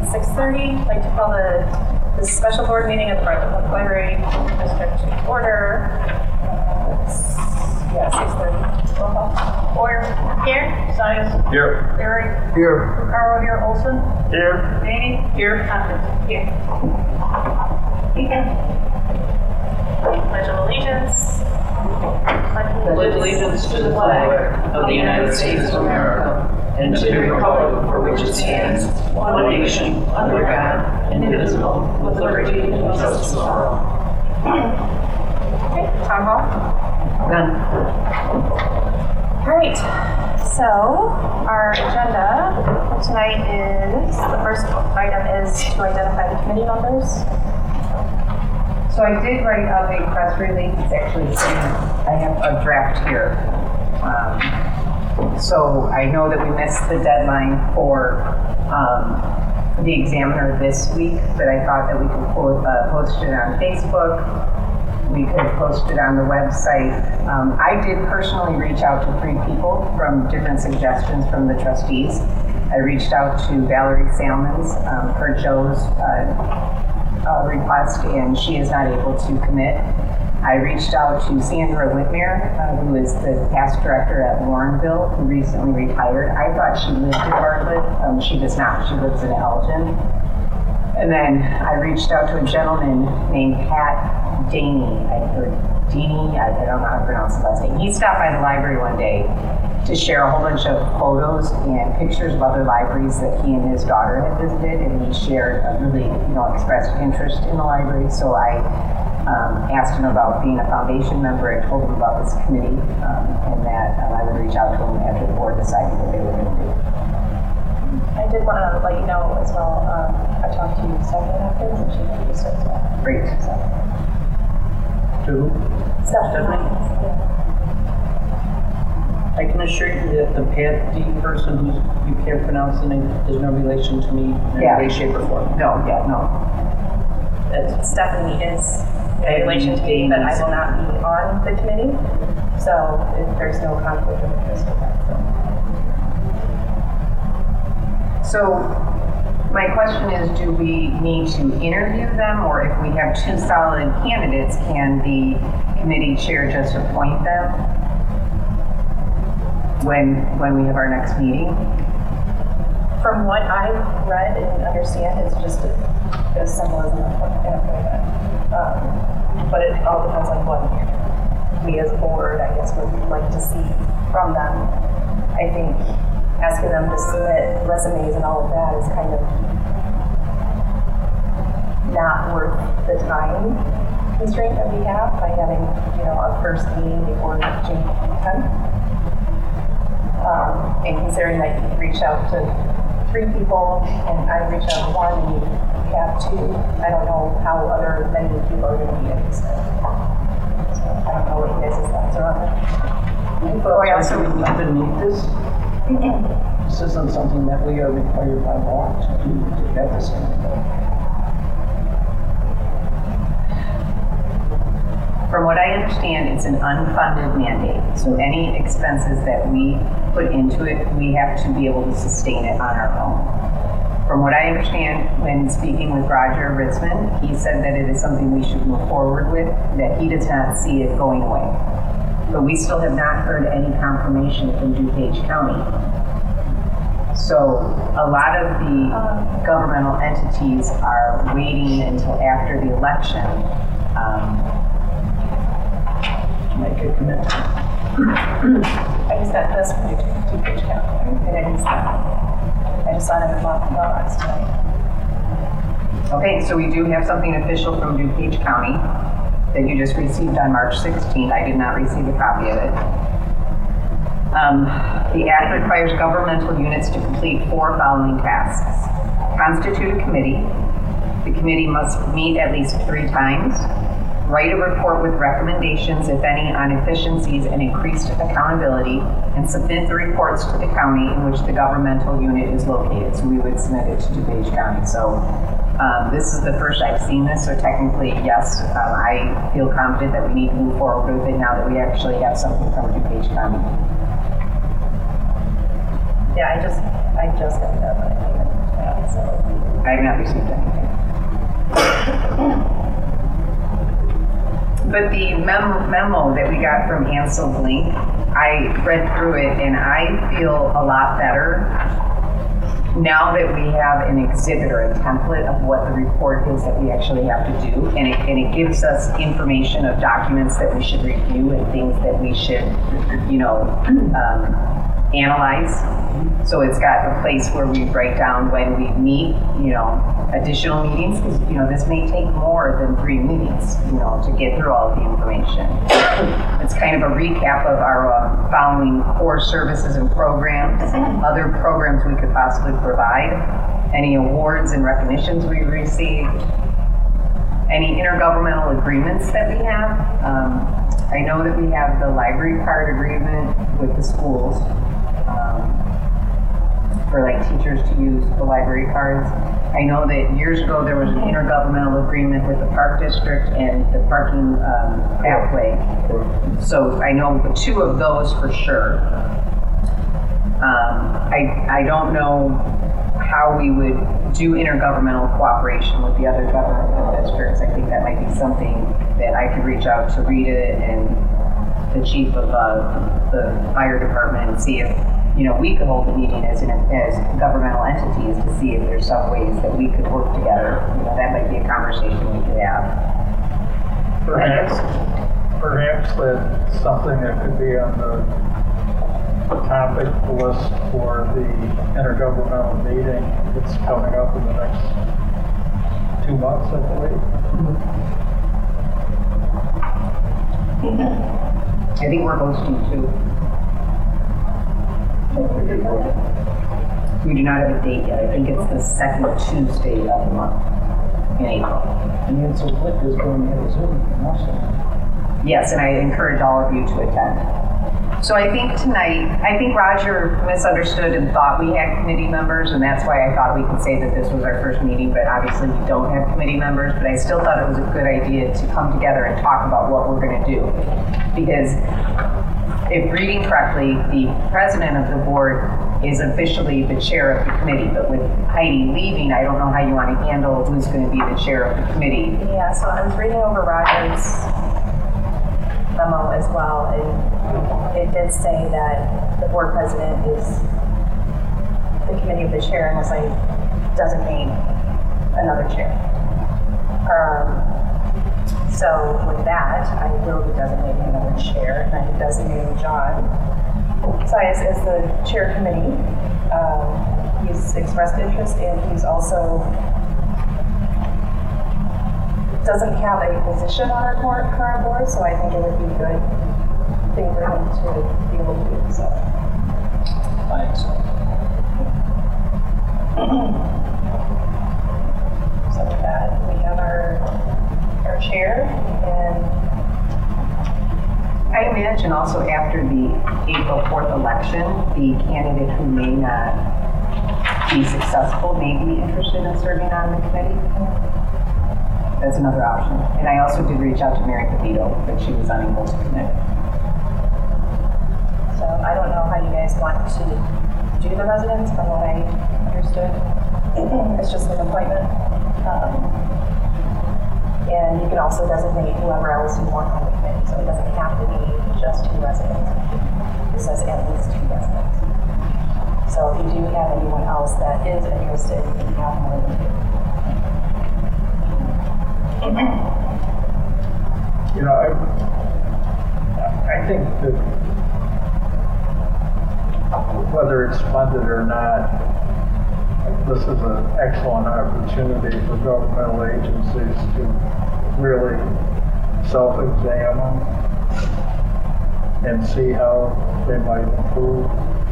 6:30. I'd like to call the special board meeting of the Bartlett Public Library District to order. 6:30. Roll call. Or here. Sias. Here. Barry. Here. Carl here. Olson. Here. Danny. Here. Hopkins. Here. Pledge of allegiance. Pledge allegiance to the flag of the United States of America and to the republic for which it stands, one nation, under God, indivisible, with liberty and justice for all. Okay. Town hall. None. All right. So our agenda for tonight is, the first item is to identify the committee members. So I did write up a press release. It's actually, I have a draft here. So I know that we missed the deadline for the Examiner this week, but I thought that we could post it on Facebook. We could post it on the website. I did personally reach out to 3 people from different suggestions from the trustees. I reached out to Valerie Salmons per Joe's request, and she is not able to commit. I reached out to Sandra Whitmere, who is the past director at Warrenville, who recently retired. I thought she lived in Bartlett. She does not. She lives in Elgin. And then I reached out to a gentleman named Pat Daney. I don't know how to pronounce his last name. He stopped by the library one day to share a whole bunch of photos and pictures of other libraries that he and his daughter had visited, and he shared expressed interest in the library. So I asked him about being a foundation member. I told him about this committee, and that I would reach out to him after the board decided what they were going to do. I did want to let you know as well, I talked to Stephanie afterwards, and she introduced it as well. Great. So. To who? Stephanie. Yeah. I can assure you that the Pat D person who you can't pronounce the name is no relation to me in any way, shape, or form. No. That's Stephanie is in relation to me, but I will not be on the committee, so there's no conflict of interest with that. So my question is, do we need to interview them, or if we have 2 solid candidates, can the committee chair just appoint them when we have our next meeting? From what I've read and understand, it's just as simple as an appointment. But it all depends on what we as a board, I guess, would like to see from them. I think asking them to submit resumes and all of that is kind of not worth the time constraint that we have by having, our first meeting before June 10th. And considering that you reached out to 3 people and I reached out to 1 and you have 2, I don't know how many people are going to be interested. So I don't know what you guys' thoughts are on that. I also beneath this. This isn't something that we are required by law to do at this time. From what I understand, it's an unfunded mandate. So any expenses that we put into it, we have to be able to sustain it on our own. From what I understand, when speaking with Roger Ritzman, he said that it is something we should move forward with, that he does not see it going away. But we still have not heard any confirmation from DuPage County. So a lot of the governmental entities are waiting until after the election. Make a commitment. I just got this from DuPage County, and I just saw it in the mailbox tonight. Okay, so we do have something official from DuPage County that you just received on March 16th. I did not receive a copy of it. The act requires governmental units to complete 4 following tasks. Constitute a committee. The committee must meet at least 3 times. Write a report with recommendations, if any, on efficiencies and increased accountability, and submit the reports to the county in which the governmental unit is located. So we would submit it to DuPage County. So this is the first I've seen this, so technically, yes, I feel confident that we need to move forward with it now that we actually have something from DuPage County. Yeah, I just got that, but I think so. I have not received anything. But the memo that we got from Ansel Blink, I read through it and I feel a lot better now that we have an exhibit or a template of what the report is that we actually have to do. And it gives us information of documents that we should review and things that we should, analyze. So it's got a place where we write down when we meet, additional meetings, because, this may take more than 3 meetings, to get through all of the information. It's kind of a recap of our following core services and programs, other programs we could possibly provide, any awards and recognitions we received, any intergovernmental agreements that we have. I know that we have the library card agreement with the schools, for like teachers to use the library cards. I know that years ago there was an intergovernmental agreement with the Park District and the parking pathway. So I know 2 of those for sure. I don't know how we would do intergovernmental cooperation with the other governmental districts. I think that might be something that I could reach out to Rita and the chief of the fire department and see if we could hold a meeting as governmental entities to see if there's some ways that we could work together. That might be a conversation we could have. Perhaps that's something that could be on the topic list for the intergovernmental meeting that's coming up in the next 2 months, I believe. I think we're hosting too. We do not have a date yet. I think it's the 2nd Tuesday of the month in April. And Ansel Blink is going to have a Zoom also. Yes, and I encourage all of you to attend. So I think Roger misunderstood and thought we had committee members, and that's why I thought we could say that this was our first meeting, but obviously we don't have committee members, but I still thought it was a good idea to come together and talk about what we're going to do. Because if reading correctly, the president of the board is officially the chair of the committee, but with Heidi leaving, I don't know how you want to handle who's going to be the chair of the committee. Yeah, so I was reading over Roger's memo as well, and it did say that the board president is the committee of the chair unless I designate another chair. So with that, I will be designating another chair, and I'm designating John Sias as the chair committee. He's expressed interest, and he's also doesn't have a position on our current board, so I think it would be a good thing for him to be able to do. So. Thanks. So with that, we have our chair, and I imagine also after the April 4th election, the candidate who may not be successful may be interested in serving on the committee. That's another option. And I also did reach out to Mary Capito, but she was unable to commit. so I don't know how you guys want to do the residents, from what I understood. It's just an appointment. And you can also designate whoever else you want on the committee, so it doesn't have to be just 2 residents. It says at least 2 residents. So if you do have anyone else that is interested, you can have more than 2. I think that whether it's funded or not, this is an excellent opportunity for governmental agencies to really self-examine and see how they might improve.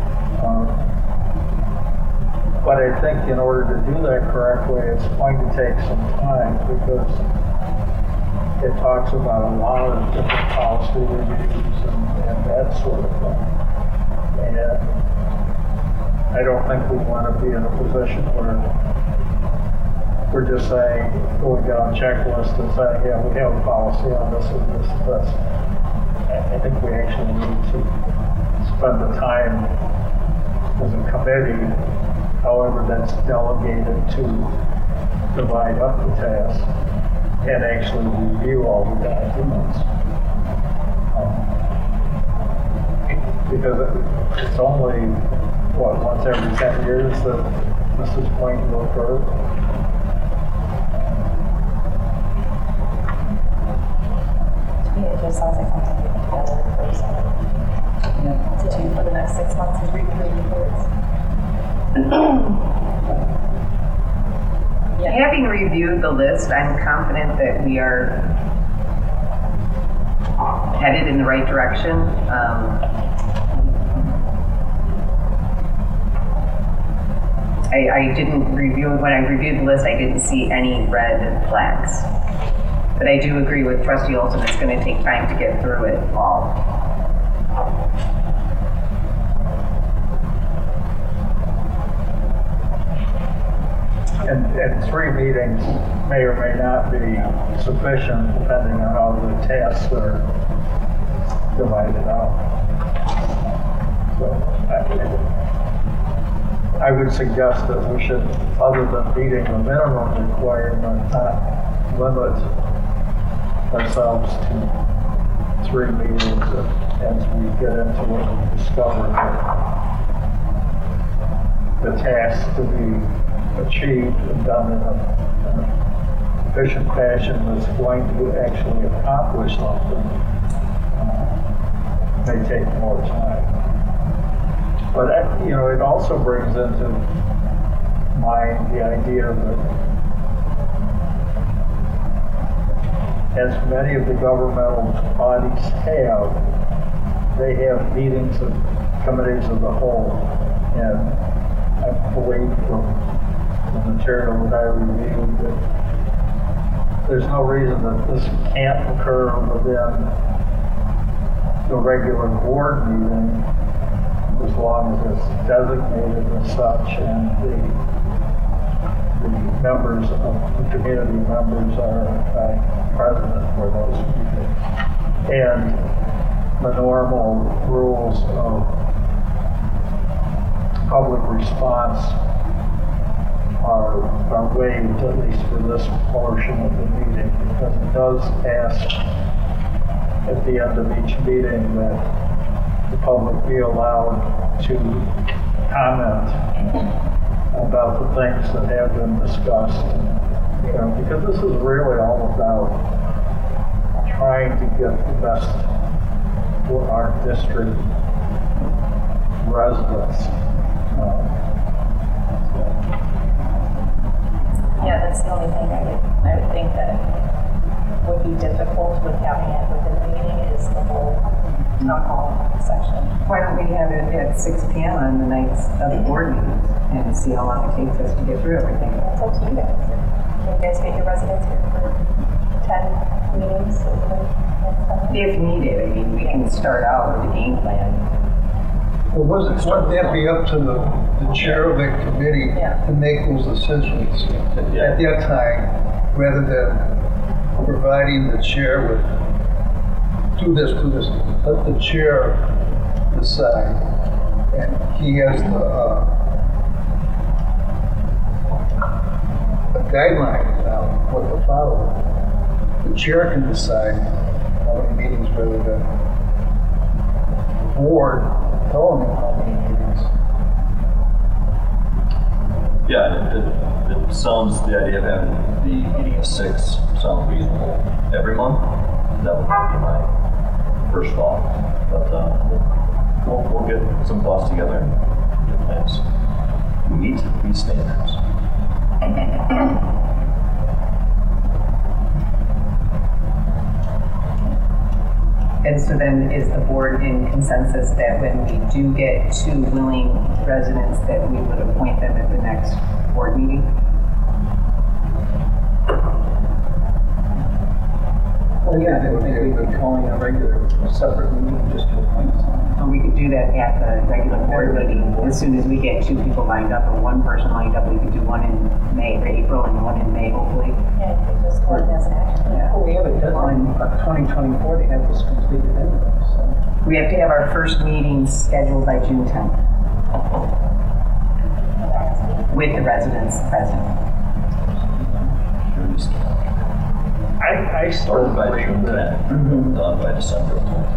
But I think in order to do that correctly, it's going to take some time because it talks about a lot of different policy reviews and that sort of thing. And I don't think we want to be in a position where we're just saying, going down a checklist and saying, yeah, we have a policy on this and this and this. I think we actually need to spend the time as a committee However, that's delegated to divide up the task and actually review all the documents. Because it's only, what, once every 10 years that this is going to occur? To me, it just sounds like something we can together to do for the next 6 months is read through reports. Having reviewed the list, I'm confident that we are headed in the right direction. I didn't review, when I reviewed the list, I didn't see any red flags. But I do agree with Trustee Olson, it's going to take time to get through it all. And 3 meetings may or may not be sufficient depending on how the tasks are divided out. So I would suggest that we should, other than meeting the minimum requirement, not limit ourselves to 3 meetings as we get into it and discover the tasks to be achieved and done in an efficient fashion that's going to actually accomplish something may take more time. But that, it also brings into mind the idea that as many of the governmental bodies have, they have meetings of committees of the whole. And I believe from the material that I reviewed that there's no reason that this can't occur within the regular board meeting as long as it's designated as such and the members of the community members are present for those meetings. And the normal rules of public response are waived, at least for this portion of the meeting, because it does ask at the end of each meeting that the public be allowed to comment about the things that have been discussed. Because this is really all about trying to get the best for our district residents. Yeah, that's the only thing I would think that would be difficult with having it within the meeting is the whole town hall section. Why don't we have it at 6 p.m. on the nights of the board meetings and see how long it takes us to get through everything? It's up to you guys. Can you guys get your residents here for 10 meetings? If needed, I mean, we can start out with a game plan. Well, wouldn't that be up to the chair of the committee to make those decisions at that time, rather than providing the chair with, do this, let the chair decide, and he has the guideline now, what to follow. The chair can decide how many meetings rather than the board telling him how many meetings. Yeah, it sounds, the idea of having the meeting of 6 sounds reasonable every month. That would be my first thought. But we'll get some thoughts together and get plans to meet these standards. And so then is the board in consensus that when we do get 2 willing residents that we would appoint them at the next board meeting? Well, yeah, I think we'd be calling a regular, separate meeting just to appoint someone. And we could do that at the regular board meeting. As soon as we get 2 people lined up or 1 person lined up, we could do one in May or April and one in May, hopefully. Yeah, you could just go as an action. Yeah. Well, we have a deadline of 2024 to have this completed anyway, so. We have to have our first meeting scheduled by June 10th. with the residents present. I still Started by June believe that 10th, done by December 10th.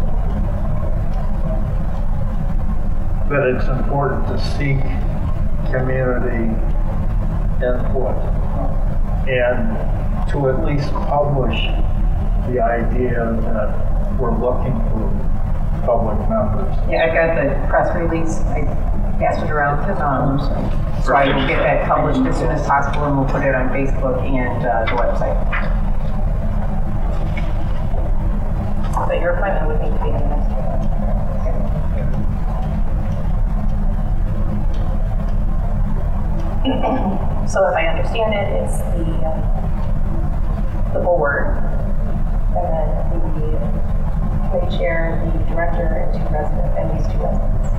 it's important to seek community input and to at least publish the idea that we're looking for public members. Yeah, I got the press release, I passed it around, so I will get that published as soon as possible, and we'll put it on Facebook and the website. But your appointment would need to be in the next year. So if I understand it, it's the board, and then the committee chair, the director, and these two residents.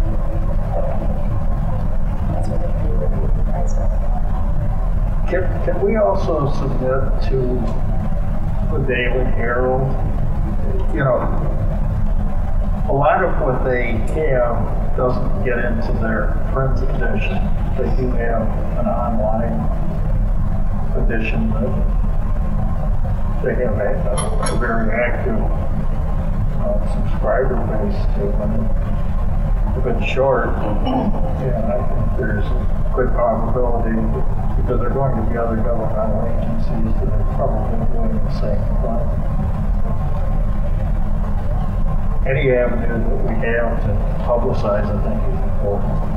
That's what they do with the price of. Can we also submit to the Daily Herald? You know, a lot of what they have doesn't get into their print edition. They do have an online edition that they have a very active subscriber base to. And if it's short, I think there's a good probability, because there are going to be other governmental agencies that are probably doing the same thing. Any avenue that we have to publicize, I think, is important.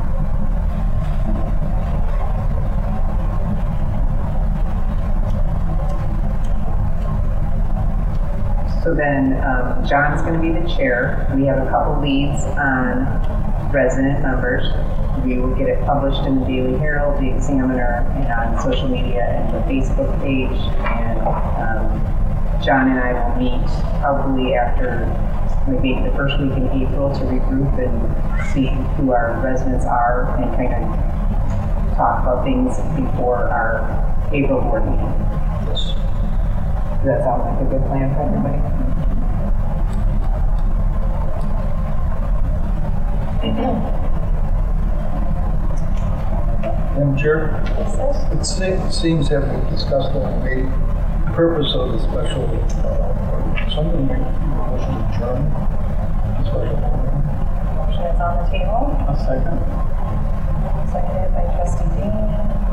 So then, John's going to be the chair. We have a couple leads on resident members. We will get it published in the Daily Herald, the Examiner, and on social media and the Facebook page. And John and I will meet probably after maybe the first week in April to regroup and see who our residents are and kind of talk about things before our April board meeting. Yes. Does that sound like a good plan for everybody? Madam Chair, it seems that we discussed already the purpose of the special, something like motion to adjourn the special program. Motion is on the table, A second. seconded by trustee Dean.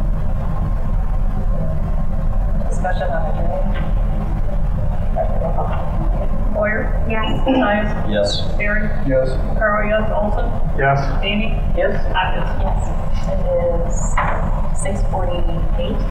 Discussion on adjourning. Boyer? Yes. Science? Yes. Barry? Yes. Carl, yes. Olson? Yes? Amy? Yes. Atkins? Yes. It is 6:48.